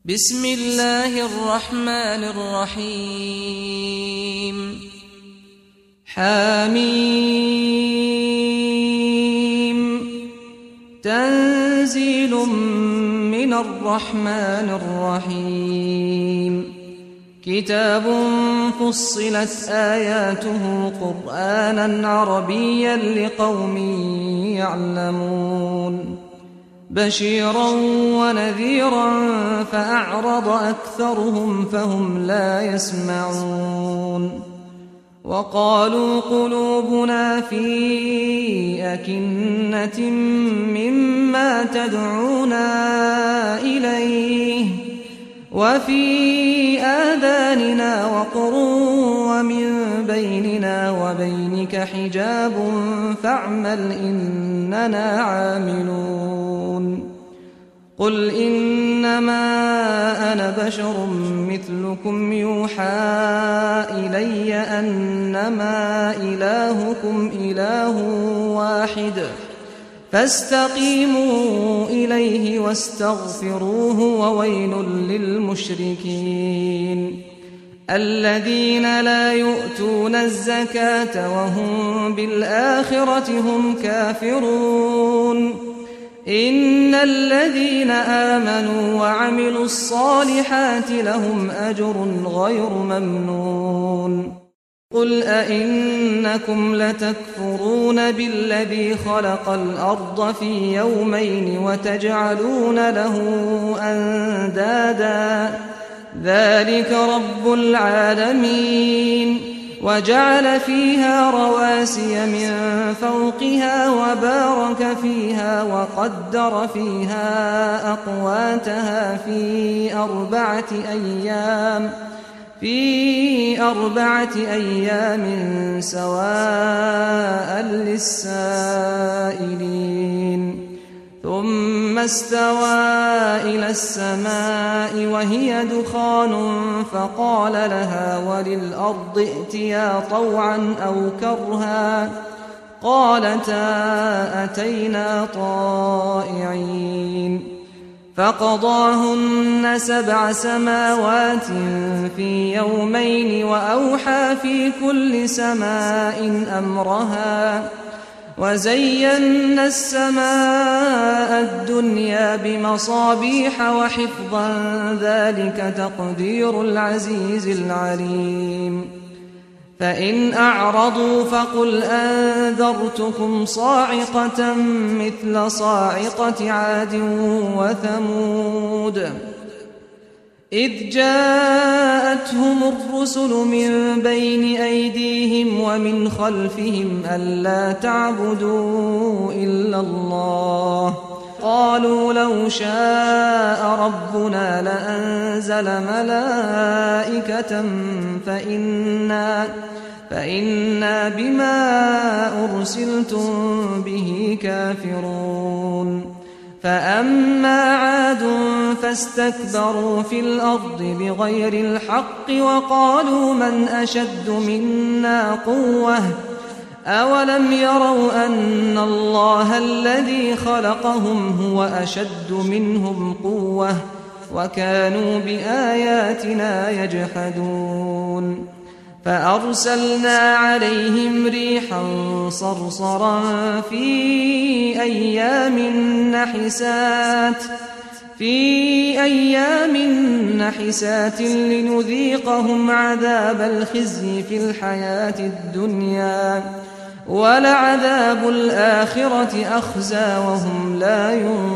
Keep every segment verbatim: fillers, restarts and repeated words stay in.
بسم الله الرحمن الرحيم حميم تنزيل من الرحمن الرحيم كتاب فصلت آياته قرآنا عربيا لقوم يعلمون بشيرا ونذيرا فأعرض أكثرهم فهم لا يسمعون وقالوا قلوبنا في أكنة مما تدعونا إليه وفي آذاننا وقر ومن بيننا وبينك حجاب فاعمل إننا عاملون قل إنما أنا بشر مثلكم يوحى إلي أنما إلهكم إله واحد فاستقيموا إليه واستغفروه وويل للمشركين الذين لا يؤتون الزكاة وهم بالآخرة هم كافرون إن الذين آمنوا وعملوا الصالحات لهم أجر غير ممنون قل أئنكم لتكفرون بالذي خلق الأرض في يومين وتجعلون له أندادا ذلك رب العالمين وجعل فيها رواسي من فوقها وبارك فيها وقدر فيها أقواتها في أربعة أيام في أربعة أيام سواء للسائلين ثم استوى إلى السماء وهي دخان فقال لها وللأرض ائتيا طوعا أو كرها قالتا أتينا طائعين فقضاهن سبع سماوات في يومين وأوحى في كل سماء أمرها وزينا السماء الدنيا بمصابيح وحفظا ذلك تقدير العزيز العليم فإن أعرضوا فقل أنذرتكم صاعقة مثل صاعقة عاد وثمود إذ جاءتهم الرسل من بين أيديهم ومن خلفهم ألا تعبدوا إلا الله قالوا لو شاء ربنا لأنزل ملائكة فإنا, فإنا بما أرسلتم به كافرون فأما عاد فاستكبروا في الأرض بغير الحق وقالوا من أشد منا قوة أولم يروا أن الله الذي خلقهم هو أشد منهم قوة وكانوا بآياتنا يجحدون فأرسلنا عليهم ريحا صرصرا في أيام نحسات في أيام نحسات لنذيقهم عذاب الخزي في الحياة الدنيا ولعذاب الآخرة أخزى وهم لا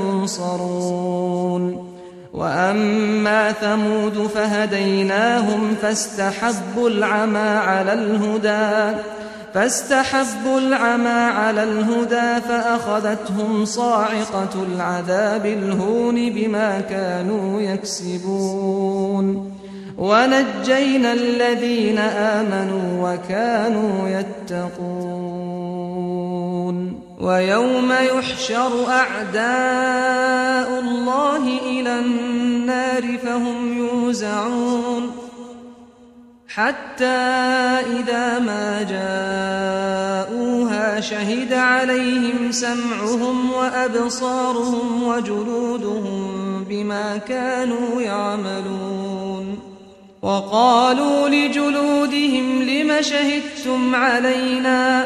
ينصرون وأما ثمود فهديناهم فاستحبوا العمى على الهدى فاستحبوا العمى على الهدى فأخذتهم صاعقة العذاب الهون بما كانوا يكسبون ونجينا الذين آمنوا وكانوا يتقون ويوم يحشر أعداء الله إلى النار فهم يوزعون حتى إذا ما جاءوها شهد عليهم سمعهم وأبصارهم وجلودهم بما كانوا يعملون وقالوا لجلودهم لم شهدتم علينا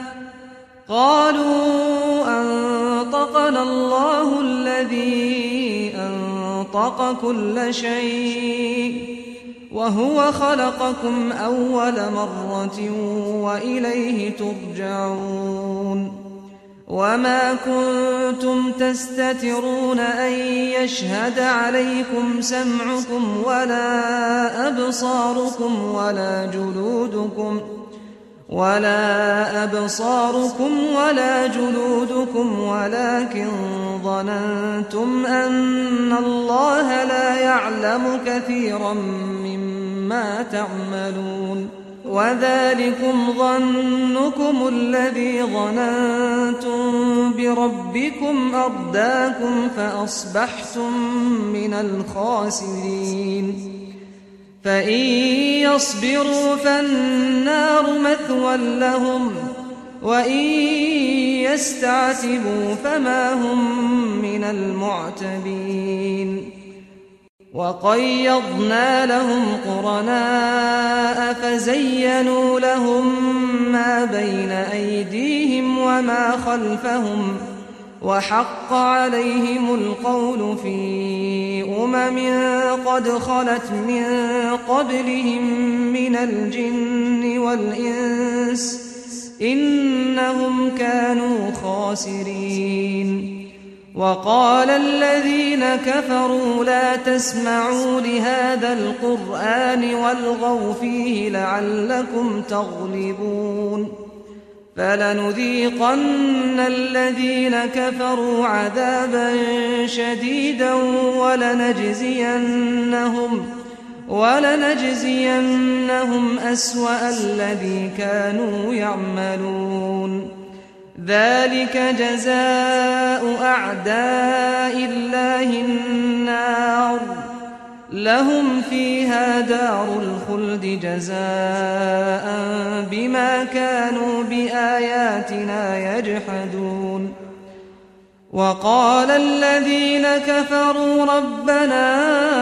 قالوا أنطقنا الله الذي أنطق كل شيء وهو خلقكم أول مرة وإليه ترجعون وما كنتم تستترون أن يشهد عليكم سمعكم ولا أبصاركم ولا جلودكم ولا أبصاركم ولا جلودكم ولكن ظننتم أن الله لا يعلم كثيرا مما تعملون وذلكم ظنكم الذي ظننتم بربكم أرداكم فأصبحتم من الخاسرين فإن يصبروا فالنار مثوى لهم وإن يستعتبوا فما هم من المعتبين وقيضنا لهم قرناء فزينوا لهم ما بين أيديهم وما خلفهم وحق عليهم القول في أمم قد خلت من قبلهم من الجن والإنس إنهم كانوا خاسرين وقال الذين كفروا لا تسمعوا لهذا القرآن والغوا فيه لعلكم تغلبون فلنذيقن الذين كفروا عذابا شديدا ولنجزينهم ولنجزينهم أسوأ الذي كانوا يعملون ذلك جزاء أعداء الله النار لهم فيها دار الخلد جزاء بما كانوا بآياتنا يجحدون وقال الذين كفروا ربنا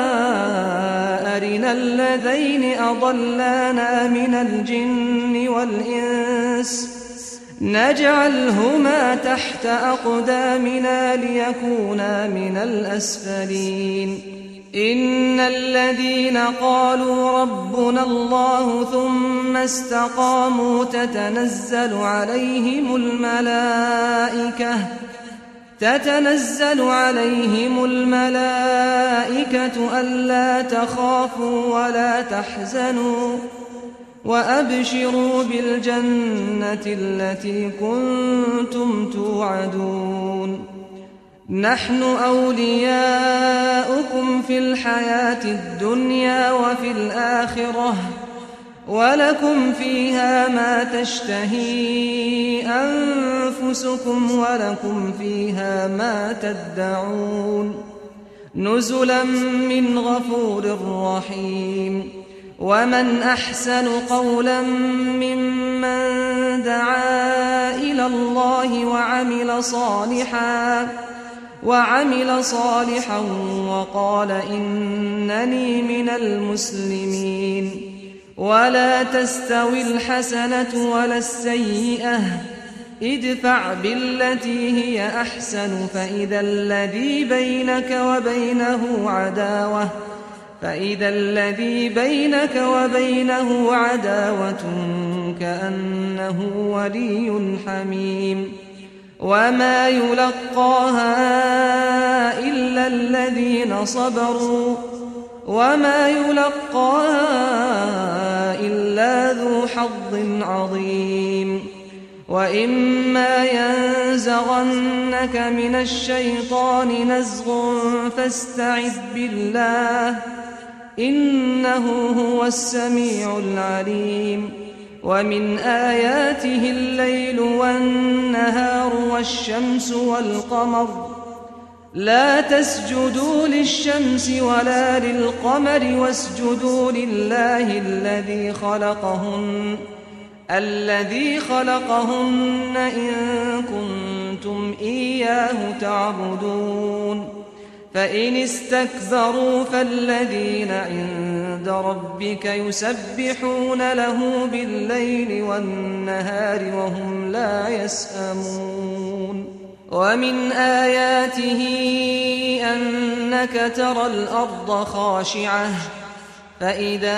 أرنا الذين أضلانا من الجن والإنس نجعلهما تحت أقدامنا ليكونا من الأسفلين إن الذين قالوا ربنا الله ثم استقاموا تتنزل عليهم الملائكة تتنزل عليهم الملائكة ألا تخافوا ولا تحزنوا وأبشروا بالجنة التي كنتم توعدون نحن أولياؤكم في الحياة الدنيا وفي الآخرة ولكم فيها ما تشتهي أنفسكم ولكم فيها ما تدعون نزلا من غفور رحيم ومن أحسن قولا ممن دعا إلى الله وعمل صالحا وعمل صالحا وقال إنني من المسلمين ولا تستوي الحسنة ولا السيئة ادفع بالتي هي أحسن فإذا الذي بينك وبينه عداوة فإذا الذي بينك وبينه عداوة كأنه ولي حميم وما يلقاها إلا الذين صبروا وما يلقاها إلا ذو حظ عظيم وإما ينزغنك من الشيطان نزغ فاستعذ بالله إنه هو السميع العليم ومن آياته الليل والنهار والشمس والقمر لا تسجدوا للشمس ولا للقمر واسجدوا لله الذي خلقهن الذي خلقهن إن كنتم إياه تعبدون فإن استكبروا فالذين عند ربك يسبحون له بالليل والنهار وهم لا يسأمون ومن آياته أنك ترى الأرض خاشعة فإذا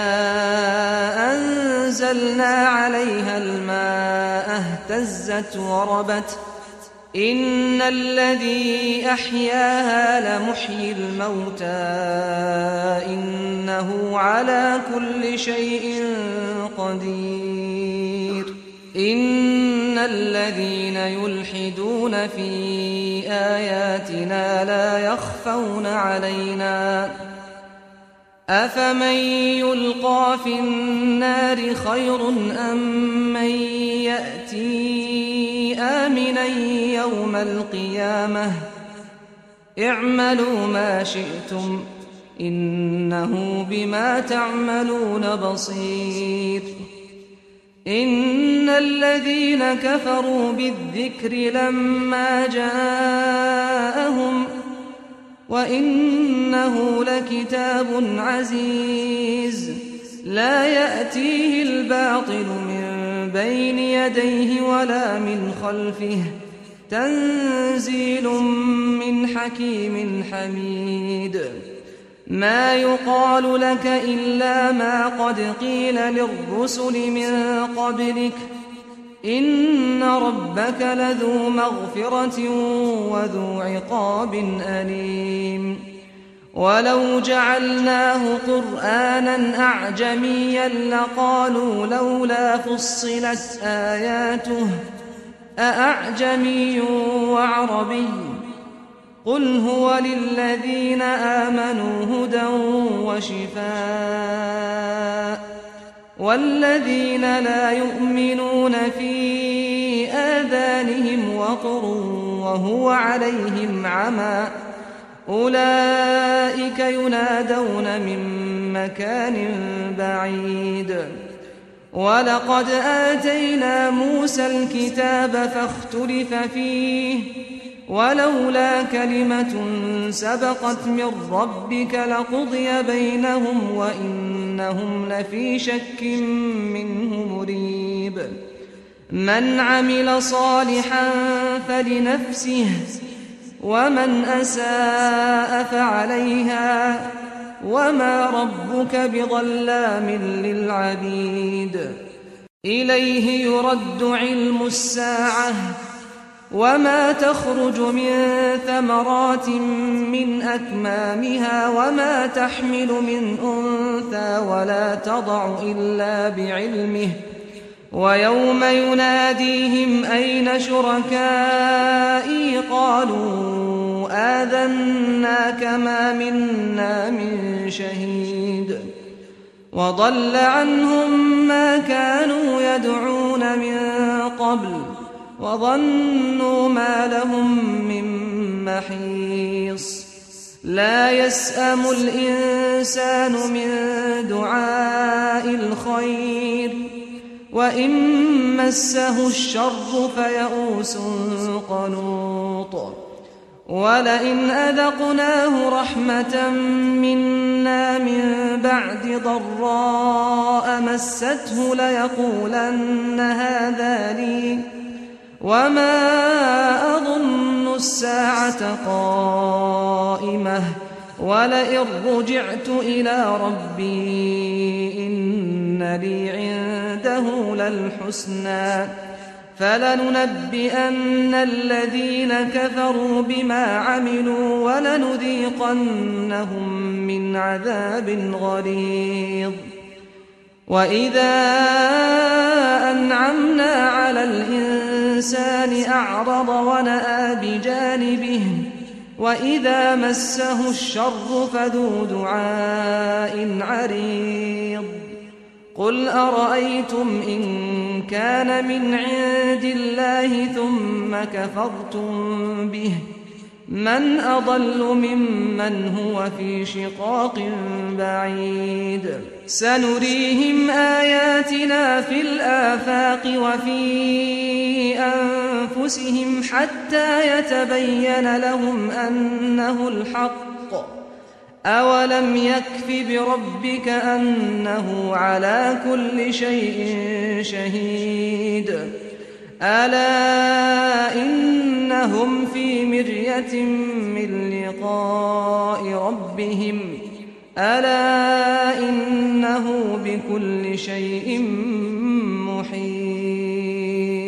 أنزلنا عليها الماء اهتزت وربت إن الذي أحياها لمحيي الموتى إنه على كل شيء قدير إن الذين يلحدون في آياتنا لا يخفون علينا أفمن يلقى في النار خير أم من يأتي آمنا يوم القيامة اعملوا ما شئتم إنه بما تعملون بصير إن الذين كفروا بالذكر لما جاءهم وإنه لكتاب عزيز لا يأتيه الباطل من بين يديه ولا من خلفه تنزيل من حكيم حميد ما يقال لك إلا ما قد قيل للرسل من قبلك إن ربك لذو مغفرة وذو عقاب أليم ولو جعلناه قرآنا أعجميا لقالوا لولا فصلت آياته أأعجمي وعربي قل هو للذين آمنوا هدى وشفاء والذين لا يؤمنون في آذانهم وقر وهو عليهم عمى أولئك ينادون من مكان بعيد ولقد آتينا موسى الكتاب فاختلف فيه ولولا كلمة سبقت من ربك لقضي بينهم وإنهم لفي شك منه مريب من عمل صالحا فلنفسه ومن أساء فعليها وما ربك بظلام للعبيد إليه يرد علم الساعة وما تخرج من ثمرات من أكمامها وما تحمل من أنثى ولا تضع إلا بعلمه ويوم يناديهم أين شركائي قالوا آذناك ما منا من شهيد وضل عنهم ما كانوا يدعون من قبل وظنوا ما لهم من محيص لا يسأم الإنسان من دعاء الخير وإن مسه الشر فيئوس قنوط ولئن أذقناه رحمة منا من بعد ضراء مسته ليقولن هذا لي وما أظن الساعة قائمة ولئن رجعت إلى ربي إن لي عنده للحسنى فلننبئن الذين كفروا بما عملوا ولنذيقنهم من عذاب غليظ وإذا أنعمنا على الإنسان أعرض ونأى بجانبه وإذا مسه الشر فذو دعاء عريض قل أرأيتم إن كان من عند الله ثم كفرتم به من أضل ممن هو في شقاق بعيد سنريهم آياتنا في الآفاق وفي أنفسهم حتى يتبين لهم أنه الحق أولم يكف بربك أنه على كل شيء شهيد ألا إنهم في مرية من لقاء ربهم ألا إنه بكل شيء محيط